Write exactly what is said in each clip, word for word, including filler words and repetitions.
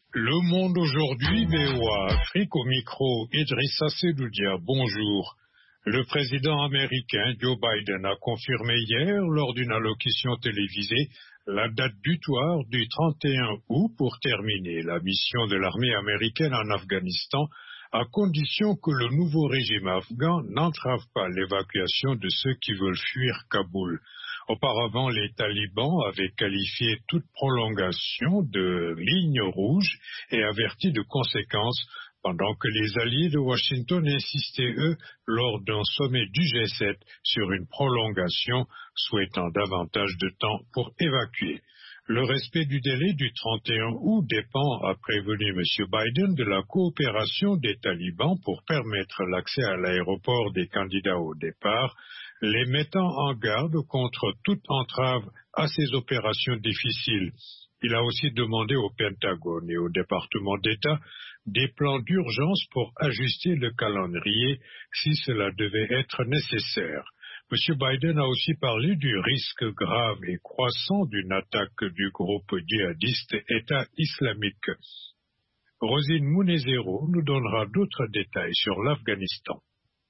Le Monde aujourd'hui, V O A Afrique au micro, Idrissa Sedoudia, bonjour. Le président américain Joe Biden a confirmé hier, lors d'une allocution télévisée, la date butoir du trente et un août pour terminer la mission de l'armée américaine en Afghanistan, à condition que le nouveau régime afghan n'entrave pas l'évacuation de ceux qui veulent fuir Kaboul. Auparavant, les talibans avaient qualifié toute prolongation de ligne rouge et averti de conséquences, pendant que les alliés de Washington insistaient, eux, lors d'un sommet du G sept, sur une prolongation, souhaitant davantage de temps pour évacuer. Le respect du délai du trente et un août dépend, a prévenu M. Biden, de la coopération des talibans pour permettre l'accès à l'aéroport des candidats au départ, les mettant en garde contre toute entrave à ces opérations difficiles. Il a aussi demandé au Pentagone et au département d'État des plans d'urgence pour ajuster le calendrier si cela devait être nécessaire. M. Biden a aussi parlé du risque grave et croissant d'une attaque du groupe djihadiste État islamique. Rosine Mounezero nous donnera d'autres détails sur l'Afghanistan.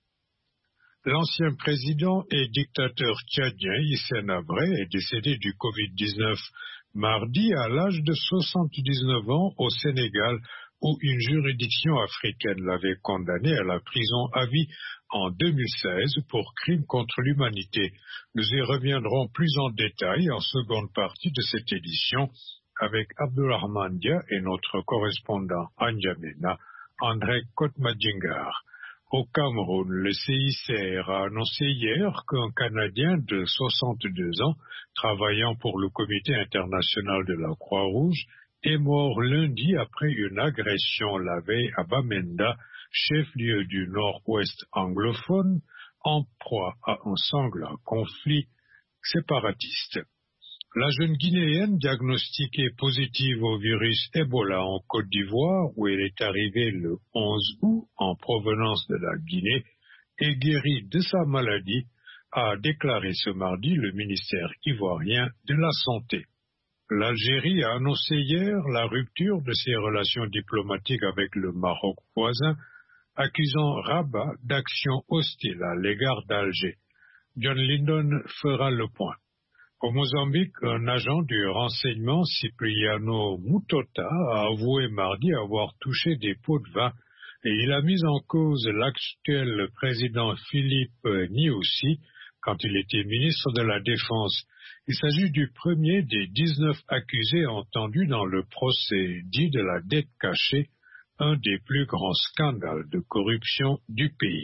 L'ancien président et dictateur tchadien Hissène Habré est décédé du covid dix-neuf mardi à l'âge de soixante-dix-neuf ans au Sénégal, où une juridiction africaine l'avait condamné à la prison à vie en deux mille seize pour crimes contre l'humanité. Nous y reviendrons plus en détail en seconde partie de cette édition avec Abdourahmane Dia et notre correspondant à N'Djamena, André Kotmadjingar. Au Cameroun, le C I C R a annoncé hier qu'un Canadien de soixante-deux ans, travaillant pour le Comité international de la Croix-Rouge, est mort lundi après une agression la veille à Bamenda, chef-lieu du nord-ouest anglophone, en proie à un sanglant conflit séparatiste. La jeune Guinéenne diagnostiquée positive au virus Ebola en Côte d'Ivoire, où elle est arrivée le onze août en provenance de la Guinée, et guérie de sa maladie, a déclaré ce mardi le ministère ivoirien de la Santé. L'Algérie a annoncé hier la rupture de ses relations diplomatiques avec le Maroc voisin, accusant Rabat d'actions hostiles à l'égard d'Alger. John Lyndon fera le point. Au Mozambique, un agent du renseignement, Cipriano Mutota, a avoué mardi avoir touché des pots de vin et il a mis en cause l'actuel président Philippe Nyusi quand il était ministre de la Défense. Il s'agit du premier des dix-neuf accusés entendus dans le procès dit de la dette cachée, un des plus grands scandales de corruption du pays.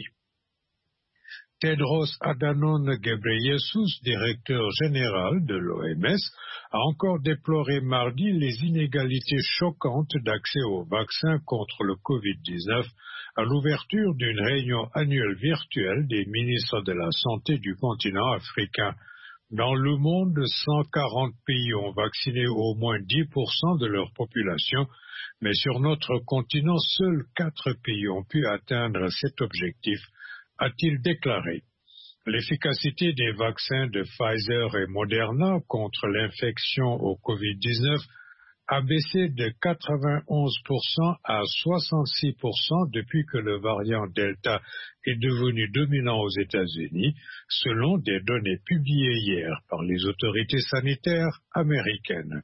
Tedros Adhanom Ghebreyesus, directeur général de l'O M S, a encore déploré mardi les inégalités choquantes d'accès aux vaccins contre le covid dix-neuf à l'ouverture d'une réunion annuelle virtuelle des ministres de la Santé du continent africain. Dans le monde, cent quarante pays ont vacciné au moins dix pour cent de leur population, mais sur notre continent, seuls quatre pays ont pu atteindre cet objectif, a-t-il déclaré. L'efficacité des vaccins de Pfizer et Moderna contre l'infection au covid dix-neuf a baissé de quatre-vingt-onze pour cent à soixante-six pour cent depuis que le variant Delta est devenu dominant aux États-Unis, selon des données publiées hier par les autorités sanitaires américaines.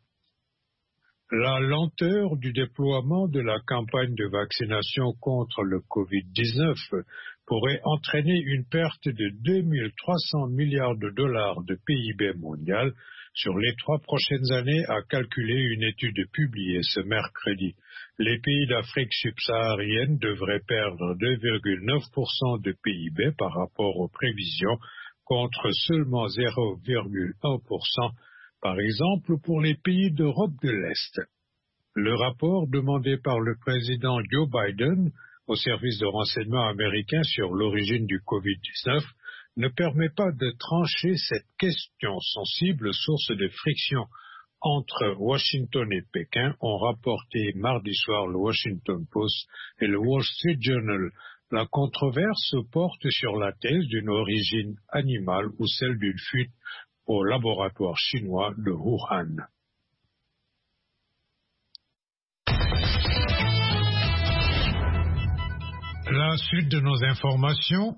La lenteur du déploiement de la campagne de vaccination contre le covid dix-neuf pourrait entraîner une perte de deux mille trois cents milliards de dollars de P I B mondial sur les trois prochaines années, a calculé une étude publiée ce mercredi. Les pays d'Afrique subsaharienne devraient perdre deux virgule neuf pour cent de P I B par rapport aux prévisions, contre seulement zéro virgule un pour cent, par exemple pour les pays d'Europe de l'Est. Le rapport demandé par le président Joe Biden au service de renseignement américain sur l'origine du covid dix-neuf ne permet pas de trancher cette question sensible, source de friction entre Washington et Pékin, ont rapporté mardi soir le Washington Post et le Wall Street Journal. La controverse porte sur la thèse d'une origine animale ou celle d'une fuite au laboratoire chinois de Wuhan. La suite de nos informations.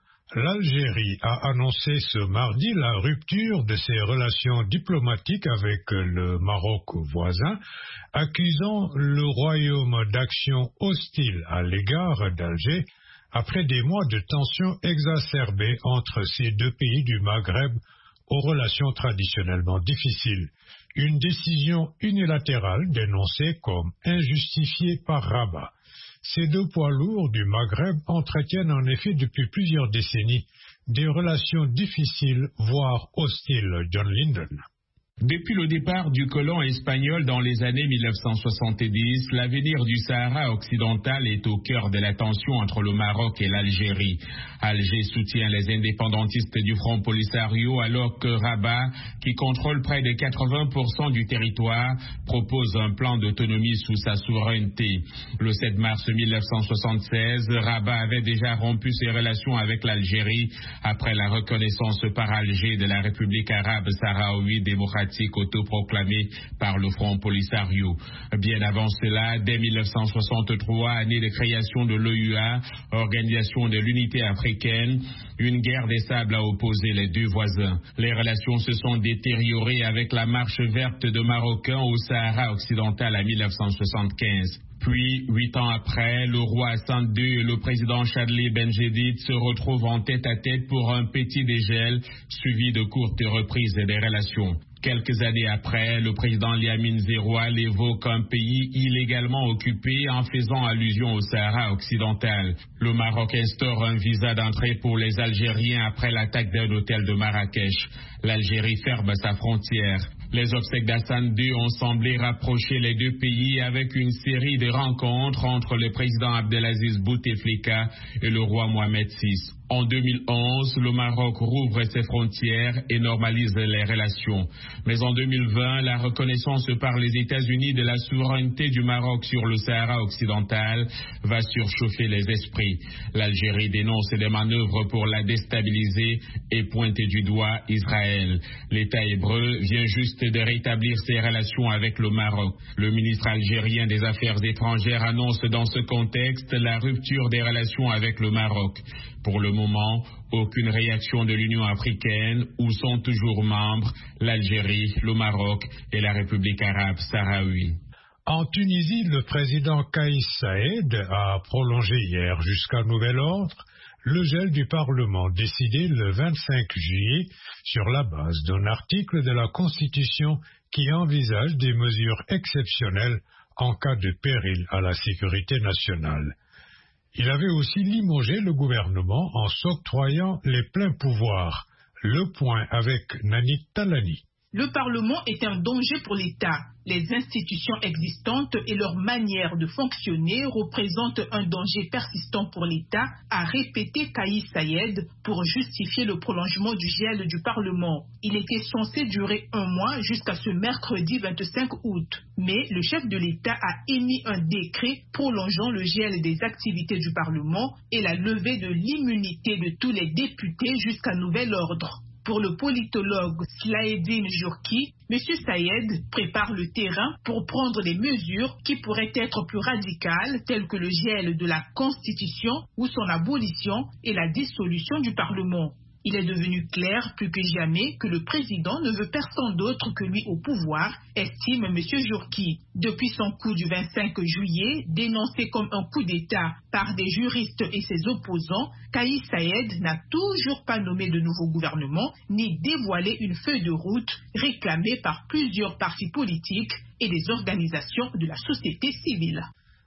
L'Algérie a annoncé ce mardi la rupture de ses relations diplomatiques avec le Maroc voisin, accusant le royaume d'actions hostiles à l'égard d'Alger après des mois de tensions exacerbées entre ces deux pays du Maghreb aux relations traditionnellement difficiles. Une décision unilatérale dénoncée comme injustifiée par Rabat. Ces deux poids lourds du Maghreb entretiennent en effet depuis plusieurs décennies des relations difficiles, voire hostiles. John Linden. Depuis le départ du colon espagnol dans les années mille neuf cent soixante-dix, l'avenir du Sahara occidental est au cœur de la tension entre le Maroc et l'Algérie. Alger soutient les indépendantistes du Front Polisario alors que Rabat, qui contrôle près de quatre-vingts pour cent du territoire, propose un plan d'autonomie sous sa souveraineté. Le sept mars mille neuf cent soixante-seize, Rabat avait déjà rompu ses relations avec l'Algérie après la reconnaissance par Alger de la République arabe sahraoui démocratique autoproclamée par le Front Polisario. Bien avant cela, dès mille neuf cent soixante-trois, année de création de l'O U A, Organisation de l'Unité africaine, une guerre des sables a opposé les deux voisins. Les relations se sont détériorées avec la marche verte de Marocains au Sahara occidental en mille neuf cent soixante-quinze. Puis, huit ans après, le roi Hassan deux et le président Chadli Benjedid se retrouvent en tête-à-tête pour un petit dégel, suivi de courtes reprises des relations. Quelques années après, le président Liamine Zeroual évoque un pays illégalement occupé en faisant allusion au Sahara occidental. Le Maroc instaure un visa d'entrée pour les Algériens après l'attaque d'un hôtel de Marrakech. L'Algérie ferme sa frontière. Les obsèques d'Hassan deux ont semblé rapprocher les deux pays avec une série de rencontres entre le président Abdelaziz Bouteflika et le roi Mohamed six. En deux mille onze, le Maroc rouvre ses frontières et normalise les relations. Mais en deux mille vingt, la reconnaissance par les États-Unis de la souveraineté du Maroc sur le Sahara occidental va surchauffer les esprits. L'Algérie dénonce des manœuvres pour la déstabiliser et pointe du doigt Israël. L'État hébreu vient juste de rétablir ses relations avec le Maroc. Le ministre algérien des Affaires étrangères annonce dans ce contexte la rupture des relations avec le Maroc. Pour le moment, aucune réaction de l'Union africaine où sont toujours membres l'Algérie, le Maroc et la République arabe sahraoui. En Tunisie, le président Kaïs Saïed a prolongé hier jusqu'à nouvel ordre le gel du Parlement décidé le vingt-cinq juillet sur la base d'un article de la Constitution qui envisage des mesures exceptionnelles en cas de péril à la sécurité nationale. Il avait aussi limogé le gouvernement en s'octroyant les pleins pouvoirs. Le point avec Nanit Talani. Le Parlement est un danger pour l'État. Les institutions existantes et leur manière de fonctionner représentent un danger persistant pour l'État, a répété Kaïs Saïed pour justifier le prolongement du gel du Parlement. Il était censé durer un mois jusqu'à ce mercredi vingt-cinq août. Mais le chef de l'État a émis un décret prolongeant le gel des activités du Parlement et la levée de l'immunité de tous les députés jusqu'à nouvel ordre. Pour le politologue Slaheddine Jourki, M. Saïed prépare le terrain pour prendre des mesures qui pourraient être plus radicales, telles que le gel de la Constitution ou son abolition et la dissolution du Parlement. Il est devenu clair plus que jamais que le président ne veut personne d'autre que lui au pouvoir, estime M. Jourki. Depuis son coup du vingt-cinq juillet, dénoncé comme un coup d'État par des juristes et ses opposants, Kaïs Saïed n'a toujours pas nommé de nouveau gouvernement ni dévoilé une feuille de route réclamée par plusieurs partis politiques et des organisations de la société civile.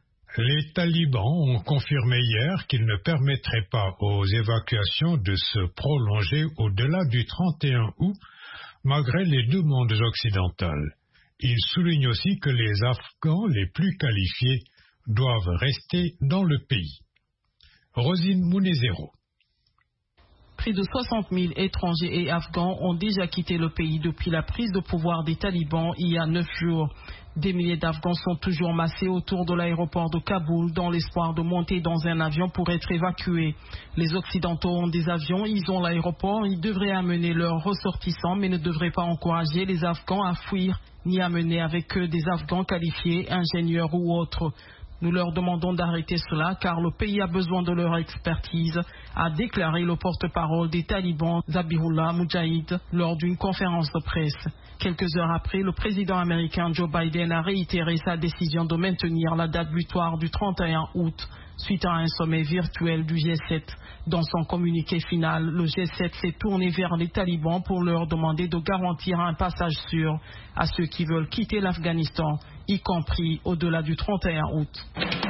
Les talibans ont confirmé hier qu'ils ne permettraient pas aux évacuations de se prolonger au-delà du trente et un août, malgré les demandes occidentales. Ils soulignent aussi que les Afghans les plus qualifiés doivent rester dans le pays. Rosine Mounezero. Près de soixante mille étrangers et Afghans ont déjà quitté le pays depuis la prise de pouvoir des talibans il y a neuf jours. Des milliers d'Afghans sont toujours massés autour de l'aéroport de Kaboul dans l'espoir de monter dans un avion pour être évacués. Les Occidentaux ont des avions, ils ont l'aéroport, ils devraient amener leurs ressortissants mais ne devraient pas encourager les Afghans à fuir ni amener avec eux des Afghans qualifiés, ingénieurs ou autres. Nous leur demandons d'arrêter cela car le pays a besoin de leur expertise, a déclaré le porte-parole des talibans Zabihullah Mujahid lors d'une conférence de presse. Quelques heures après, le président américain Joe Biden a réitéré sa décision de maintenir la date butoir du trente et un août suite à un sommet virtuel du G sept. Dans son communiqué final, le G sept s'est tourné vers les talibans pour leur demander de garantir un passage sûr à ceux qui veulent quitter l'Afghanistan, y compris au-delà du trente et un août.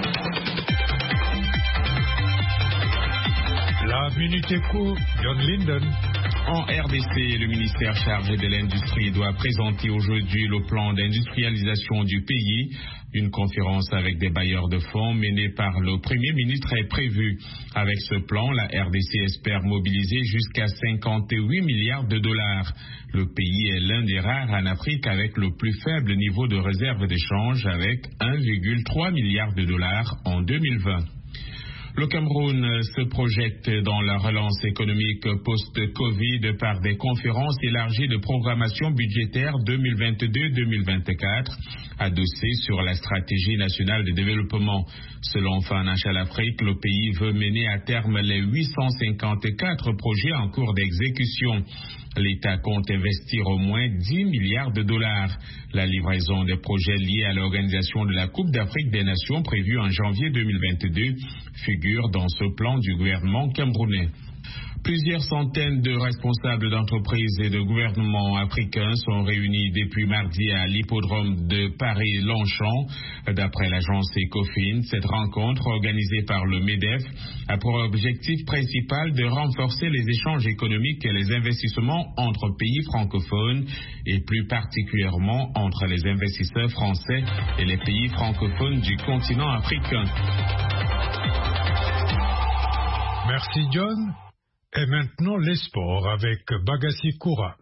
La Minute Éco, John Linden. En R D C, le ministère chargé de l'industrie doit présenter aujourd'hui le plan d'industrialisation du pays. Une conférence avec des bailleurs de fonds menée par le Premier ministre est prévue. Avec ce plan, la R D C espère mobiliser jusqu'à cinquante-huit milliards de dollars. Le pays est l'un des rares en Afrique avec le plus faible niveau de réserve d'échange avec un virgule trois milliard de dollars en deux mille vingt. Le Cameroun se projette dans la relance économique post-Covid par des conférences élargies de programmation budgétaire deux mille vingt-deux deux mille vingt-quatre, adossées sur la stratégie nationale de développement. Selon Financial Afrique, le pays veut mener à terme les huit cent cinquante-quatre projets en cours d'exécution. L'État compte investir au moins dix milliards de dollars. La livraison des projets liés à l'organisation de la Coupe d'Afrique des Nations prévue en janvier deux mille vingt-deux figure dans ce plan du gouvernement camerounais. Plusieurs centaines de responsables d'entreprises et de gouvernements africains sont réunis depuis mardi à l'hippodrome de Paris-Longchamp. D'après l'agence Ecofin, cette rencontre organisée par le MEDEF a pour objectif principal de renforcer les échanges économiques et les investissements entre pays francophones et plus particulièrement entre les investisseurs français et les pays francophones du continent africain. Merci John. Et maintenant les sports avec Bagassi Koura.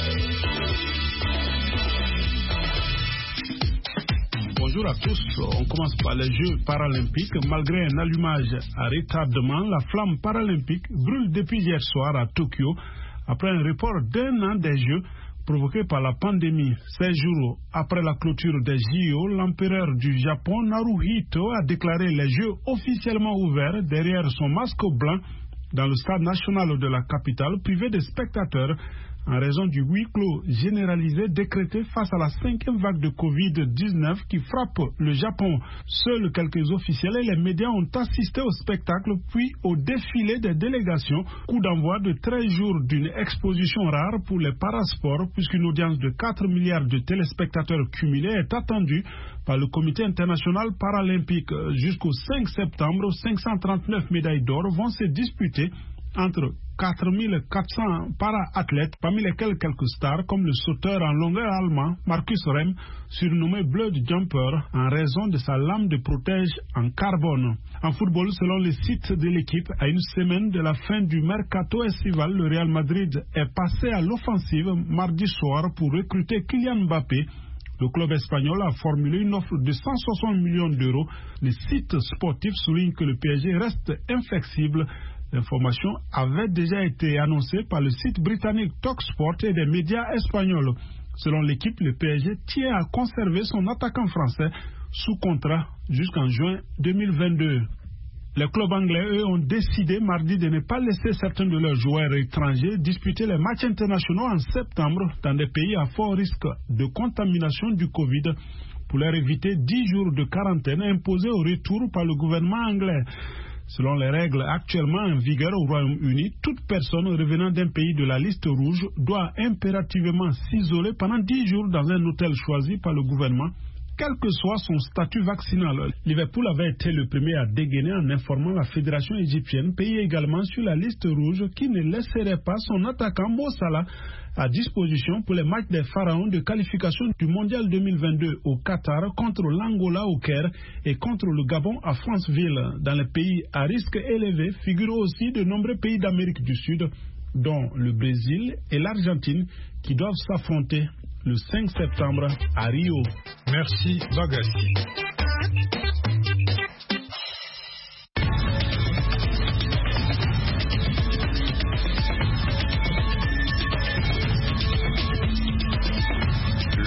Bonjour à tous. On commence par les Jeux paralympiques. Malgré un allumage à retardement, la flamme paralympique brûle depuis hier soir à Tokyo après un report d'un an des Jeux provoqué par la pandémie. seize jours après la clôture des J O, l'empereur du Japon, Naruhito, a déclaré les Jeux officiellement ouverts derrière son masque blanc dans le stade national de la capitale, privé des spectateurs en raison du huis clos généralisé décrété face à la cinquième vague de covid dix-neuf qui frappe le Japon. Seuls quelques officiels et les médias ont assisté au spectacle puis au défilé des délégations, coup d'envoi de treize jours d'une exposition rare pour les parasports puisqu'une audience de quatre milliards de téléspectateurs cumulés est attendue par le Comité international paralympique. Jusqu'au cinq septembre, cinq cent trente-neuf médailles d'or vont se disputer entre quatre mille quatre cents para-athlètes, parmi lesquels quelques stars comme le sauteur en longueur allemand Marcus Rem, surnommé Blood Jumper en raison de sa lame de protège en carbone. En football, selon les sites de l'équipe, à une semaine de la fin du mercato estival, le Real Madrid est passé à l'offensive mardi soir pour recruter Kylian Mbappé. Le club espagnol a formulé une offre de cent soixante millions d'euros. Les sites sportifs soulignent que le P S G reste inflexible. L'information avait déjà été annoncée par le site britannique Talksport et des médias espagnols. Selon l'équipe, le P S G tient à conserver son attaquant français sous contrat jusqu'en juin deux mille vingt-deux. Les clubs anglais, eux, ont décidé mardi de ne pas laisser certains de leurs joueurs étrangers disputer les matchs internationaux en septembre dans des pays à fort risque de contamination du Covid pour leur éviter dix jours de quarantaine imposés au retour par le gouvernement anglais. Selon les règles actuellement en vigueur au Royaume-Uni, toute personne revenant d'un pays de la liste rouge doit impérativement s'isoler pendant dix jours dans un hôtel choisi par le gouvernement, quel que soit son statut vaccinal. Liverpool avait été le premier à dégainer en informant la fédération égyptienne, pays également sur la liste rouge, qui ne laisserait pas son attaquant Mo Salah à disposition pour les matchs des pharaons de qualification du mondial deux mille vingt-deux au Qatar contre l'Angola au Caire et contre le Gabon à Franceville. Dans les pays à risque élevé figurent aussi de nombreux pays d'Amérique du Sud, dont le Brésil et l'Argentine, qui doivent s'affronter le cinq septembre à Rio. Merci Bagassi.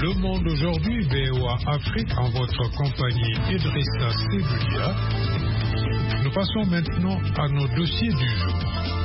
Le Monde aujourd'hui, V O A Afrique, en votre compagnie Idrissa Seloudia. Nous passons maintenant à nos dossiers du jour.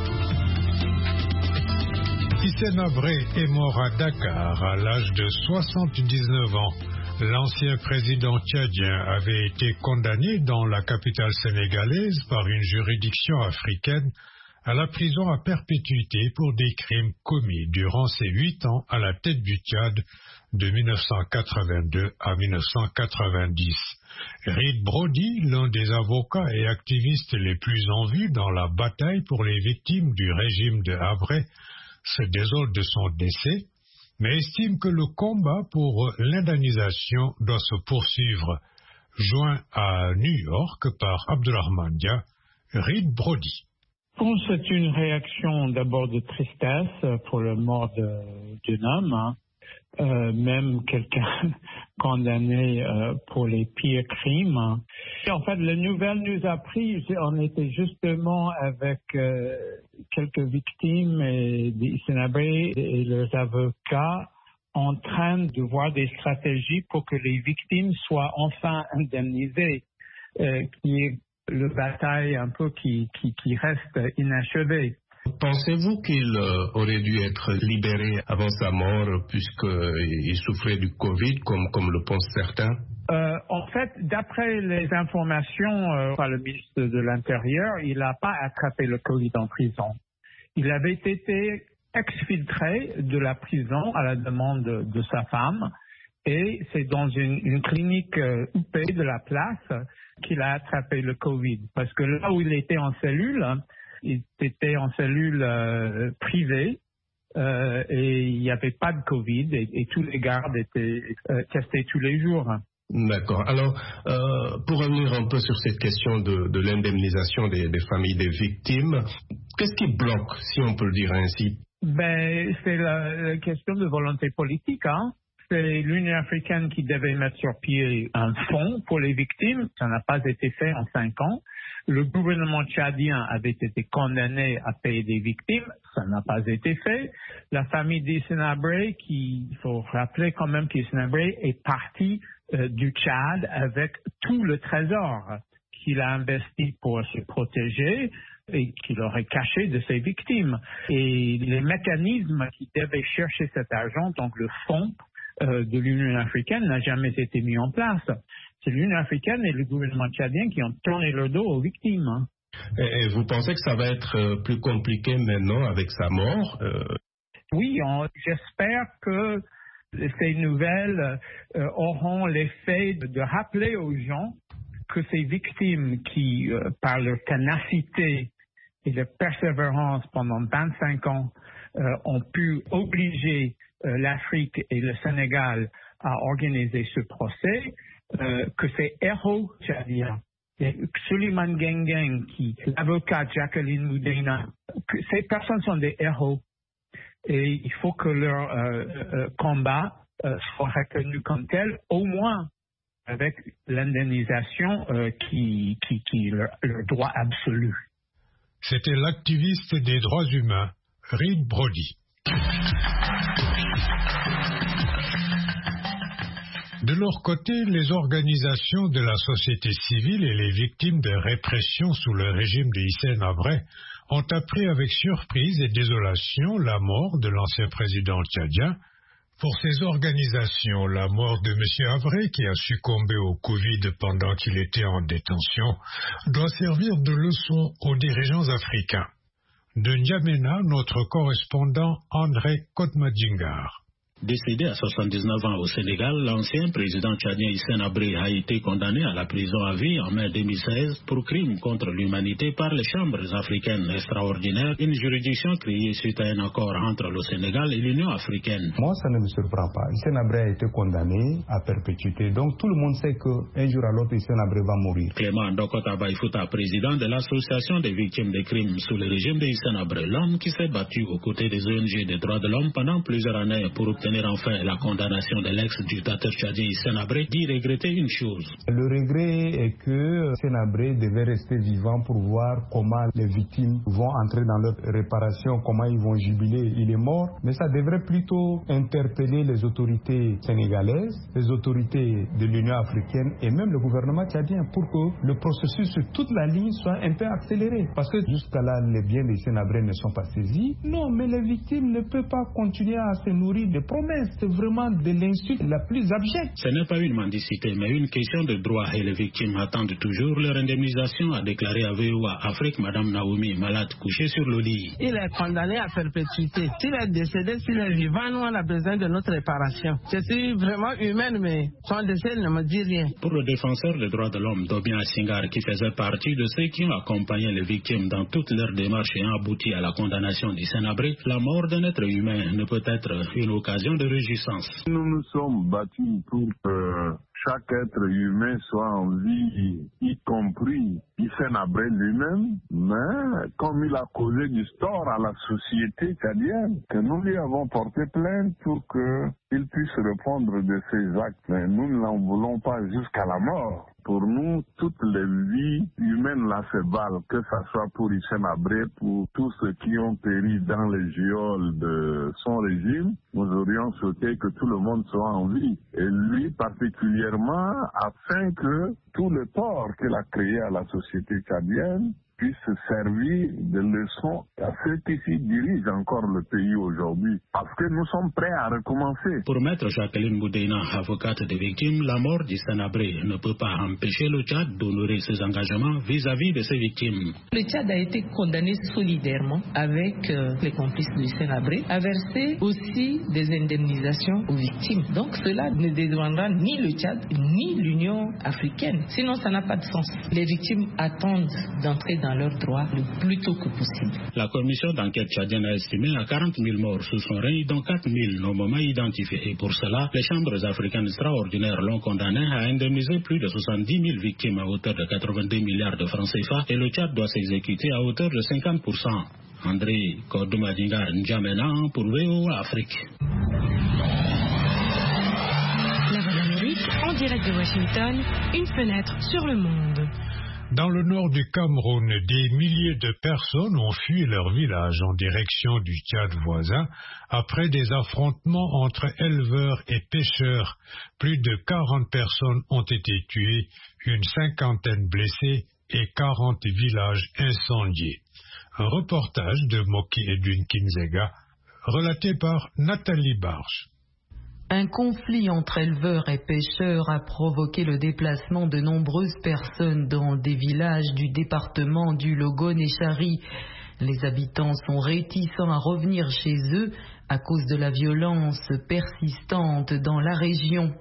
Hissène Habré est mort à Dakar à l'âge de soixante-dix-neuf ans. L'ancien président tchadien avait été condamné dans la capitale sénégalaise par une juridiction africaine à la prison à perpétuité pour des crimes commis durant ses huit ans à la tête du Tchad de mille neuf cent quatre-vingt-deux à mille neuf cent quatre-vingt-dix. Reed Brody, l'un des avocats et activistes les plus en vue dans la bataille pour les victimes du régime de Habré, se désole de son décès, mais estime que le combat pour l'indemnisation doit se poursuivre. Joint à New York par Abdulrahman Dia, Reed Brody. Bon, c'est une réaction d'abord de tristesse pour la mort d'un homme, hein. euh, même quelqu'un condamné euh, pour les pires crimes. Et en fait, la nouvelle nous a pris, on était justement avec euh, quelques victimes et d'Hissène Habré et leurs avocats en train de voir des stratégies pour que les victimes soient enfin indemnisées, euh, qui est le bataille un peu qui, qui, qui reste inachevée. Pensez-vous qu'il euh, aurait dû être libéré avant sa mort puisqu'il souffrait du Covid, comme, comme le pensent certains? euh, En fait, d'après les informations euh, par le ministre de l'Intérieur, il n'a pas attrapé le Covid en prison. Il avait été exfiltré de la prison à la demande de, de sa femme. Et c'est dans une, une clinique euh, huppée de la place qu'il a attrapé le Covid. Parce que là où il était en cellule, il était en cellule euh, privée euh, et il n'y avait pas de Covid et, et tous les gardes étaient euh, testés tous les jours. D'accord. Alors, euh, pour revenir un peu sur cette question de, de l'indemnisation des, des familles des victimes, qu'est-ce qui bloque, si on peut le dire ainsi? Ben, c'est la, la question de volonté politique, hein. C'est l'Union africaine qui devait mettre sur pied un fonds pour les victimes. Ça n'a pas été fait en cinq ans. Le gouvernement tchadien avait été condamné à payer des victimes. Ça n'a pas été fait. La famille d'Hissène Habré, qui, il faut rappeler quand même qu'Hissène Habré est parti euh, du Tchad avec tout le trésor qu'il a investi pour se protéger et qu'il aurait caché de ses victimes. Et les mécanismes qui devaient chercher cet argent, donc le fonds Euh, de l'Union africaine, n'a jamais été mis en place. C'est l'Union africaine et le gouvernement tchadien qui ont tourné le dos aux victimes. Hein. Et, et vous pensez que ça va être euh, plus compliqué maintenant avec sa mort? euh... Oui, on, j'espère que ces nouvelles euh, auront l'effet de, de rappeler aux gens que ces victimes qui, euh, par leur ténacité et leur persévérance pendant vingt-cinq ans, euh, ont pu obliger euh, l'Afrique et le Sénégal à organiser ce procès, euh, que ces héros tchadiens, Suleiman Gengeng, qui, l'avocat Jacqueline Moudena, que ces personnes sont des héros. Et il faut que leur euh, euh, combat euh, soit reconnu comme tel, au moins avec l'indemnisation euh, qui, qui, qui est leur, leur droit absolu. C'était l'activiste des droits humains, Reed Brody. De leur côté, les organisations de la société civile et les victimes de répression sous le régime de Hissène Habré ont appris avec surprise et désolation la mort de l'ancien président tchadien. Pour ces organisations, la mort de M. Habré, qui a succombé au Covid pendant qu'il était en détention, doit servir de leçon aux dirigeants africains. De N'Djamena, notre correspondant André Kotmadjingar. Décédé à soixante-dix-neuf ans au Sénégal, l'ancien président tchadien Hissène Habré a été condamné à la prison à vie en mai deux mille seize pour crime contre l'humanité par les chambres africaines extraordinaires, une juridiction créée suite à un accord entre le Sénégal et l'Union africaine. Moi, ça ne me surprend pas. Hissène Habré a été condamné à perpétuité, donc tout le monde sait qu'un jour à l'autre, Hissène Habré va mourir. Clément Ndokota Baïfouta, président de l'association des victimes des crimes sous le régime de Hissène Habré, l'homme qui s'est battu aux côtés des O N G des droits de l'homme pendant plusieurs années pour obtenir obtenir enfin la condamnation de l'ex-dictateur tchadien Hissène Habré dit regretter une chose. Le regret est que Hissène Habré devait rester vivant pour voir comment les victimes vont entrer dans leur réparation, comment ils vont jubiler. Il est mort, mais ça devrait plutôt interpeller les autorités sénégalaises, les autorités de l'Union africaine et même le gouvernement tchadien pour que le processus sur toute la ligne soit un peu accéléré. Parce que jusqu'à là, les biens de Hissène Habré ne sont pas saisis. Non, mais les victimes ne peuvent pas continuer à se nourrir de promesses. C'est vraiment de l'insulte la plus abjecte. Ce n'est pas une mendicité, mais une question de droit et les victimes attendent toujours leur indemnisation, a déclaré à V O A Afrique Madame Naomi, malade couchée sur le lit. Il est condamné à perpétuité. S'il est décédé, s'il est vivant, nous on a besoin de notre réparation. Je suis vraiment humaine, mais son décès ne me dit rien. Pour le défenseur des droits de l'homme, Dobien Assingar, qui faisait partie de ceux qui ont accompagné les victimes dans toutes leurs démarches et ont abouti à la condamnation d'Hissène Habré, la mort d'un être humain ne peut être une occasion de réjouissance. Nous nous sommes battus pour que chaque être humain soit en vie, y compris Hissène Habré lui-même, mais comme il a causé du tort à la société tchadienne, que nous lui avons porté plainte pour qu'il puisse répondre de ses actes. Mais nous ne l'en voulons pas jusqu'à la mort. Pour nous, toutes les vies humaines là se valent, que ce soit pour Hissène Habré, pour tous ceux qui ont péri dans les geôles de son régime. Nous aurions souhaité que tout le monde soit en vie. Et lui particulièrement, afin que tout le tort qu'il a créé à la société tchadienne puisse servir de leçon à ceux qui s'y dirigent encore le pays aujourd'hui, parce que nous sommes prêts à recommencer. Pour maître Jacqueline Boudeina, avocate des victimes, la mort d'Hissène Habré ne peut pas empêcher le Tchad d'honorer ses engagements vis-à-vis de ses victimes. Le Tchad a été condamné solidairement avec euh, les complices de Hissène Habré à verser aussi des indemnisations aux victimes. Donc cela ne dépendra ni le Tchad ni l'Union africaine. Sinon ça n'a pas de sens. Les victimes attendent d'entrer dans leurs droits le plus tôt que possible. La commission d'enquête tchadienne a estimé à quarante mille morts sous son règne, dont quatre mille nommément identifiés. Et pour cela, les chambres africaines extraordinaires l'ont condamné à indemniser plus de soixante-dix mille victimes à hauteur de quatre-vingt-deux milliards de francs C F A et le Tchad doit s'exécuter à hauteur de cinquante pour cent. André Kordomadingar N'Djamena pour V O A Afrique. La Voix d'Amérique, en direct de Washington, une fenêtre sur le monde. Dans le nord du Cameroun, des milliers de personnes ont fui leur village en direction du Tchad voisin après des affrontements entre éleveurs et pêcheurs. Plus de quarante personnes ont été tuées, une cinquantaine blessées et quarante villages incendiés. Un reportage de Moki Edwin Kinzega, relaté par Nathalie Barge. Un conflit entre éleveurs et pêcheurs a provoqué le déplacement de nombreuses personnes dans des villages du département du Logone et Chari. Les habitants sont réticents à revenir chez eux à cause de la violence persistante dans la région.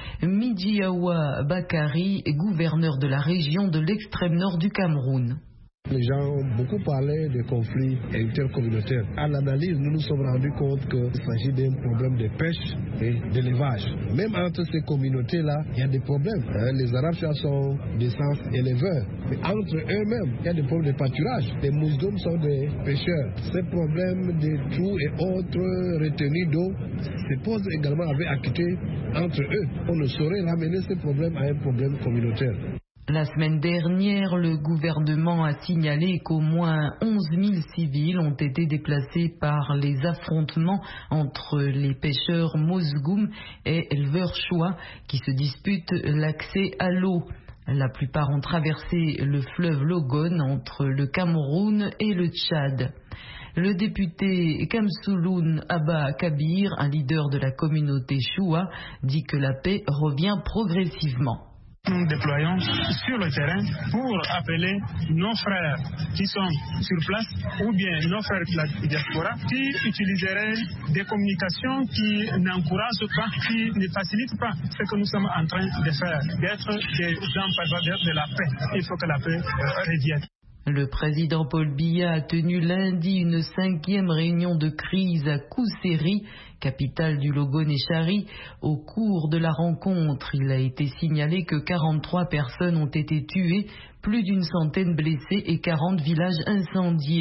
Midjiawa Bakari est gouverneur de la région de l'extrême nord du Cameroun. Les gens ont beaucoup parlé de conflits intercommunautaires. À l'analyse, nous nous sommes rendus compte qu'il s'agit d'un problème de pêche et d'élevage. Même entre ces communautés-là, il y a des problèmes. Les Arabes sont d'essence éleveurs. Mais entre eux-mêmes, il y a des problèmes de pâturage. Les Mousdoum sont des pêcheurs. Ces problèmes de trous et autres retenues d'eau se posent également avec acuité entre eux. On ne saurait ramener ces problèmes à un problème communautaire. La semaine dernière, le gouvernement a signalé qu'au moins onze mille civils ont été déplacés par les affrontements entre les pêcheurs Mosgoum et éleveurs Choua qui se disputent l'accès à l'eau. La plupart ont traversé le fleuve Logone entre le Cameroun et le Tchad. Le député Kamsouloun Abba Kabir, un leader de la communauté Choua, dit que la paix revient progressivement. Nous déployons sur le terrain pour appeler nos frères qui sont sur place ou bien nos frères de la diaspora qui utiliseraient des communications qui n'encouragent pas, qui ne facilitent pas ce que nous sommes en train de faire, d'être des ambassadeurs de la paix. Il faut que la paix revienne. Le président Paul Biya a tenu lundi une cinquième réunion de crise à Kousséri, capitale du Logone et Chari. Au cours de la rencontre, il a été signalé que quarante-trois personnes ont été tuées, plus d'une centaine blessées et quarante villages incendiés.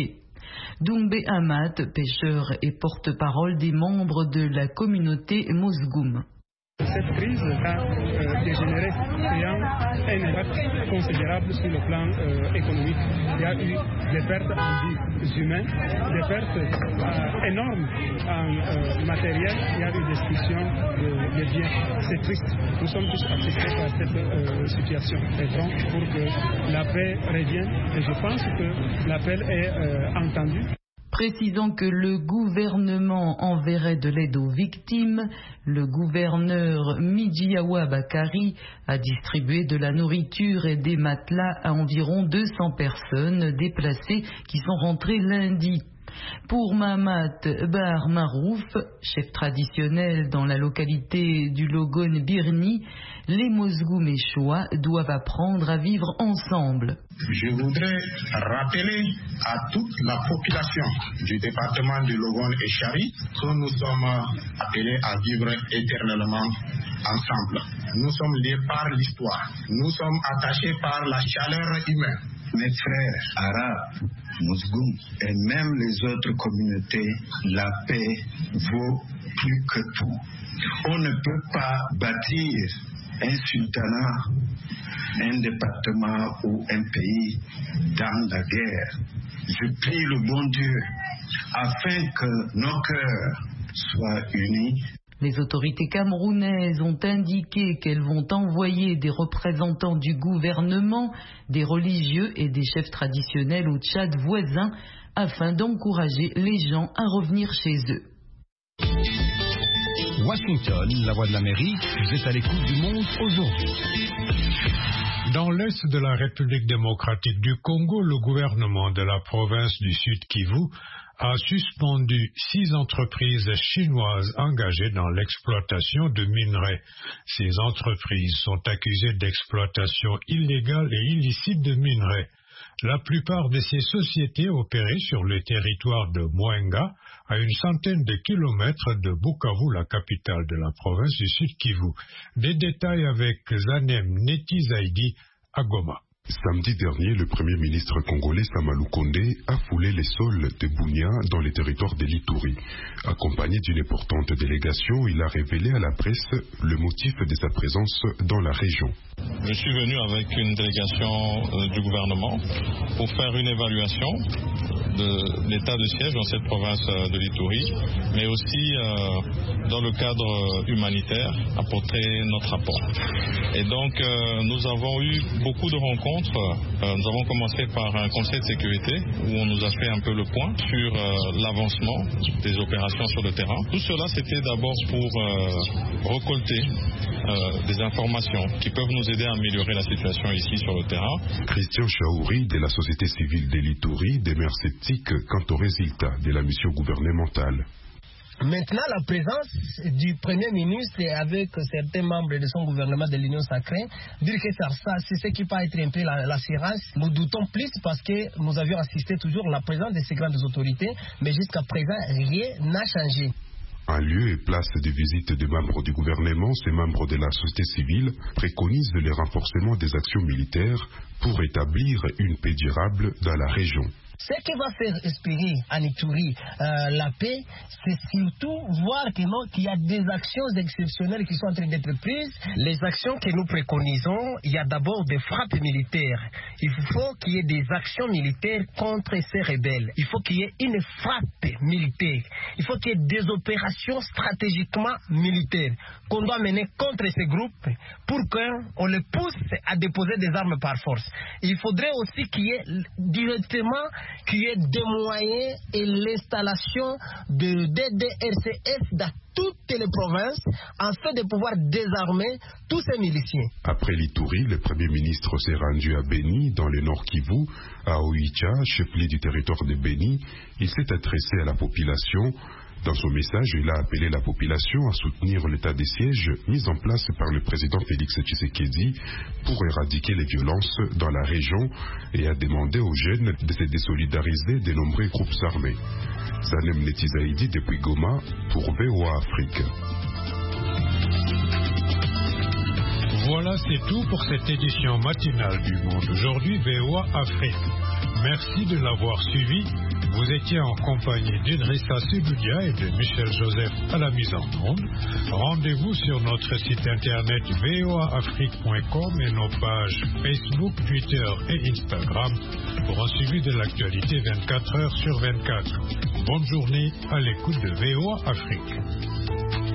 Doumbé Amat, pêcheur et porte-parole des membres de la communauté Mosgoum. Cette crise a euh, dégénéré ayant un impact considérable sur le plan euh, économique. Il y a eu des pertes en vies humaines, des pertes euh, énormes en euh, matériel, il y a eu des destruction de, de biens. C'est triste. Nous sommes tous affectés par cette euh, situation. Et donc, pour que la paix revienne, et je pense que l'appel est euh, entendu. Précisant que le gouvernement enverrait de l'aide aux victimes, le gouverneur Midjiawa Bakari a distribué de la nourriture et des matelas à environ deux cents personnes déplacées qui sont rentrées lundi. Pour Mahamat Bar Marouf, chef traditionnel dans la localité du Logon Birni, les Mosgoum et Choua doivent apprendre à vivre ensemble. Je voudrais rappeler à toute la population du département du Logon et Chari que nous sommes appelés à vivre éternellement ensemble. Nous sommes liés par l'histoire. Nous sommes attachés par la chaleur humaine. Mes frères arabes, Mosgoum et même les autres communautés, la paix vaut plus que tout. On ne peut pas bâtir un sultanat, un département ou un pays dans la guerre. Je prie le bon Dieu afin que nos cœurs soient unis. Les autorités camerounaises ont indiqué qu'elles vont envoyer des représentants du gouvernement, des religieux et des chefs traditionnels au Tchad voisin afin d'encourager les gens à revenir chez eux. Washington, la voix de l'Amérique, vous êtes à l'écoute du monde aujourd'hui. Dans l'est de la République démocratique du Congo, le gouvernement de la province du Sud Kivu a suspendu six entreprises chinoises engagées dans l'exploitation de minerais. Ces entreprises sont accusées d'exploitation illégale et illicite de minerais. La plupart de ces sociétés opéraient sur le territoire de Mwenga, à une centaine de kilomètres de Bukavu, la capitale de la province du Sud Kivu. Des détails avec Zanem Netizaidi à Goma. Samedi dernier, le Premier ministre congolais Samalou Kondé a foulé les sols de Bunia dans les territoires de l'Ituri. Accompagné d'une importante délégation, il a révélé à la presse le motif de sa présence dans la région. Je suis venu avec une délégation euh, du gouvernement pour faire une évaluation de l'état de siège dans cette province euh, de l'Ituri, mais aussi euh, dans le cadre humanitaire, apporter notre apport. Et donc, euh, nous avons eu beaucoup de rencontres. Euh, nous avons commencé par un conseil de sécurité où on nous a fait un peu le point sur euh, l'avancement des opérations sur le terrain. Tout cela, c'était d'abord pour euh, récolter euh, des informations qui peuvent nous aider à améliorer la situation ici sur le terrain. Christian Chaouri de la société civile de l'Ituri demeure sceptique quant aux résultats de la mission gouvernementale. Maintenant, la présence du Premier ministre avec certains membres de son gouvernement de l'Union sacrée, dire que ça, ça c'est ce qui peut être un peu la, l'assurance. Nous doutons plus parce que nous avions assisté toujours à la présence de ces grandes autorités, mais jusqu'à présent, rien n'a changé. En lieu et place de visite des membres du gouvernement, ces membres de la société civile préconisent le renforcement des actions militaires pour établir une paix durable dans la région. Ce qui va faire espérer en Ituri euh, la paix, c'est surtout voir que non, qu'il y a des actions exceptionnelles qui sont en train d'être prises. Les actions que nous préconisons, il y a d'abord des frappes militaires. Il faut qu'il y ait des actions militaires contre ces rebelles. Il faut qu'il y ait une frappe militaire. Il faut qu'il y ait des opérations stratégiquement militaires qu'on doit mener contre ces groupes pour qu'on les pousse à déposer des armes par force. Il faudrait aussi qu'il y ait directement qu'il y ait des moyens et l'installation de D D R C S dans toutes les provinces afin de pouvoir désarmer tous ces miliciens. Après l'Ituri, le Premier ministre s'est rendu à Beni, dans le Nord Kivu, à Oicha, chef-lieu du territoire de Beni. Il s'est adressé à la population. Dans son message, il a appelé la population à soutenir l'état des sièges mis en place par le président Félix Tshisekedi pour éradiquer les violences dans la région et a demandé aux jeunes de se désolidariser des nombreux groupes armés. Zanem Netizaidi depuis Goma pour V O A Afrique. Voilà, c'est tout pour cette édition matinale du Monde Aujourd'hui V O A Afrique. Merci de l'avoir suivi. Vous étiez en compagnie d'Idrissa Sidoudia et de Michel Joseph à la mise en onde. Rendez-vous sur notre site internet v o a afrique point com et nos pages Facebook, Twitter et Instagram pour un suivi de l'actualité vingt-quatre heures sur vingt-quatre. Bonne journée à l'écoute de V O A Afrique.